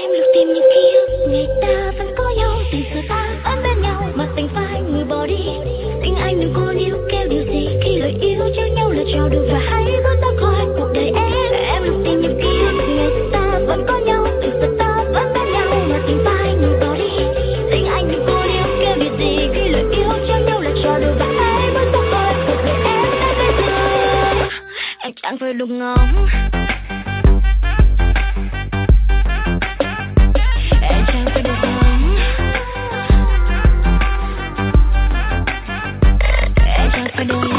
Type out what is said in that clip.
em lục tìm những ký ức ngày ta vẫn có nhau, tình xưa ta vẫn bên nhau mà tình phai người bỏ đi. Tình anh đừng cô níu kêu điều gì khi lời yêu cho nhau là trò đùa và hãy bước ra khỏi cuộc đời em. Em lục tìm những ký ức ngày ta vẫn có nhau, tình xưa ta vẫn bên nhau mà tình phai người bỏ đi. Tình anh đừng cô níu kêu điều gì khi lời yêu cho nhau là trò đùa và hãy bước ra khỏi cuộc đời em. Bây giờ em chẳng phải lúc ngóng. I don't